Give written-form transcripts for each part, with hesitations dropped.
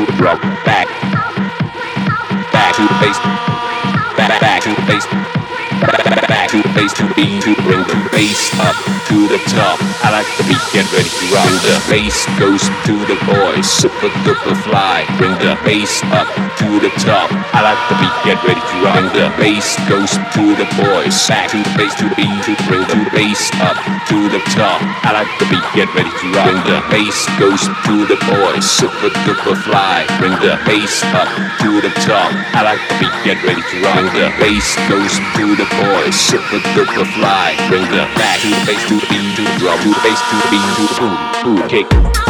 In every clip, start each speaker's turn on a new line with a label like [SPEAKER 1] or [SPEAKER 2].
[SPEAKER 1] to the drum, back to the bass, back to the bass, back to the bass, to the beat, to the bring the bass up to the top. I like the beat, get ready to rock. The bass goes to the boys, super duper fly. Bring the bass up to the top. I like the beat, get ready to rock. The bass goes to the boys, back to the bass, to the beat, to bring the bass up to the top. I like the beat, get ready to rock. The bass goes to the boys, super duper fly. Bring the bass up to the top. I like the beat, get ready to rock. The bass goes to the boys, super duper fly. Bring the back to the bass, to the beat, to the drum, to the bass, to the beat, to the boom kick.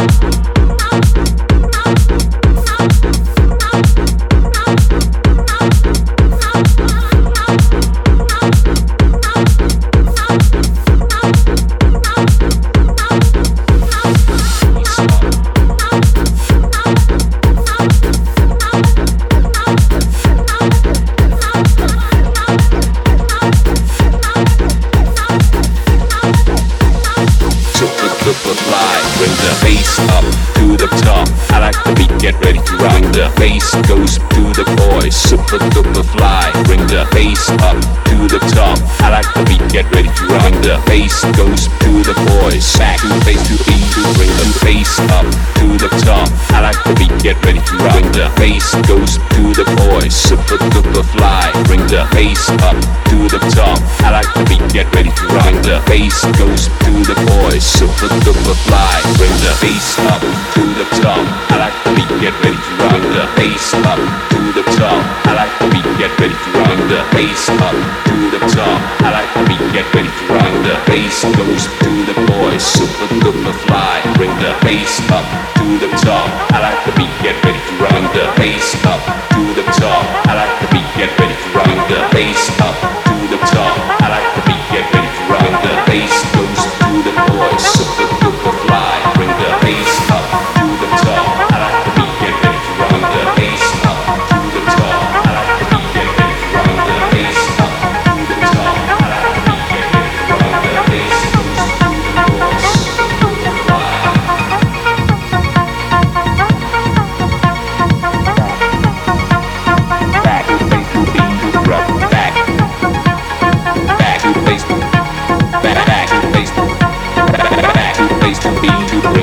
[SPEAKER 1] Bring the bass up to the top. I like the beat, get ready to rock. The bass goes to the boys, super duper fly. Bring the bass up to the top. I like the beat, get ready to rock. The bass goes to the boys, back to the bass, to the beat, to bring the bass up to the top. I like the beat, get ready to rock. The bass goes to the boys, super duper fly. Bring the bass up to the top. I like the beat, get ready to rock. The bass goes to the boys, super duper fly. Bring the bass up to the top. I like the beat, get ready to rock. The bass up to the top. I like the beat, get ready to rock. The bass up to the top. I like the beat, get ready to rock. The bass goes to the boys, super duper fly. Bring the bass up to the top. I like the beat, get ready to rock. The bass up to the top. I like the beat, get ready to rock. The bass up to the top. I like the beat, get ready to rock. The bass goes to the boys, super duper fly. Bring the bass up to the top. I like the beat, get ready to rock. The bass up to the top. I like the beat, get ready to rock. The bass up to the top. I like the beat, get ready to rock. The bass goes to the boys, super duper fly. Back to the bass, to the beat, to the drum, back to the bass, back to the bass, back to the bass, to the beat, to the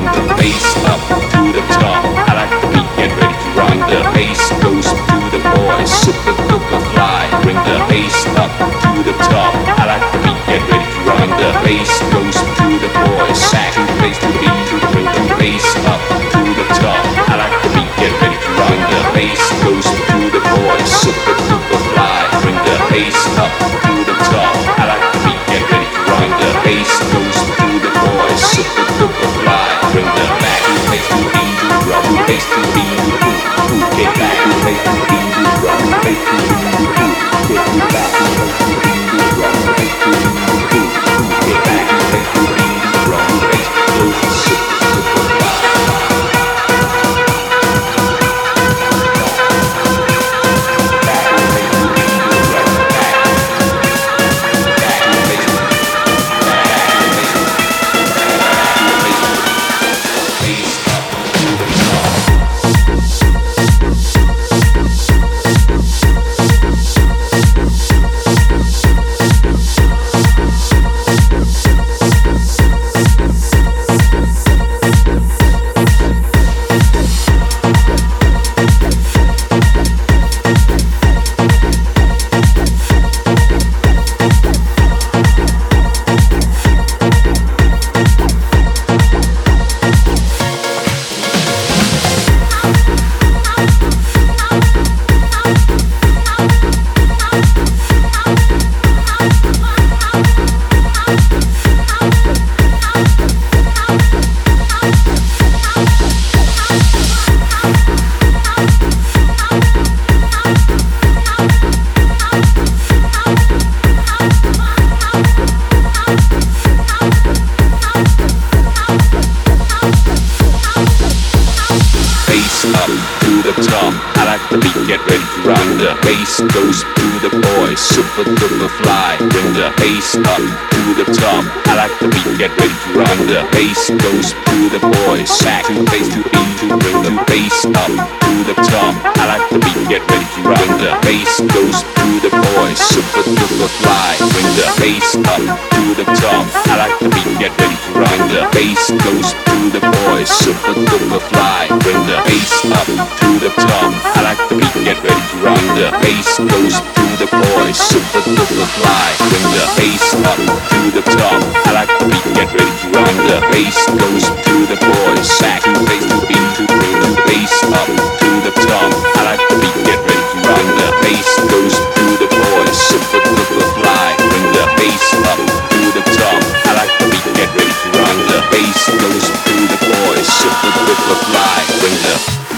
[SPEAKER 1] up to the top. I like the beat, get ready to rock. The bass goes to the boys, super duper fly. Bring the bass up to the top. I like the beat, get ready to rock. The bass goes to the boys, back to bass to beat to bring the bass up to the top. I like the beat, get ready to rock. The bass goes to the boys, super duper fly. Bring the bass up to the top. I like the beat, get ready to rock. The bass goes to the boys, super duper fly. Bring the bass up to the top. I like the beat, get ready to rock. The bass goes to the boys, super duper fly. Bring the bass up to the top. I like the beat, get ready to rock. The bass goes to the boys, back to bass to beat to bring the bass up to the top. I like the beat, get ready to rock. The bass goes to the boys, super duper fly. Bring the bass up to the top. I like the beat, get ready to rock. The bass goes to the boys, super duper fly. Bring the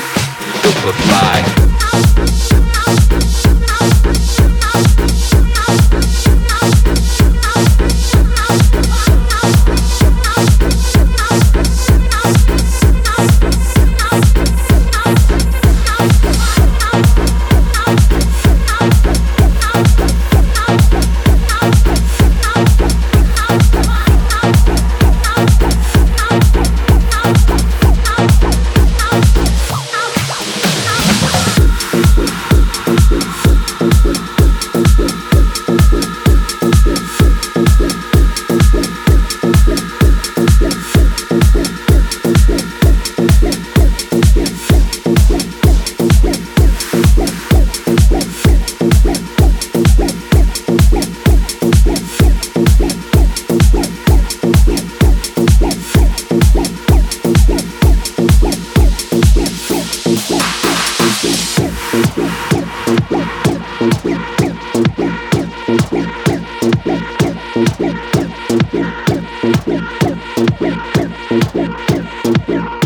[SPEAKER 1] duper fly.
[SPEAKER 2] We'll be right back.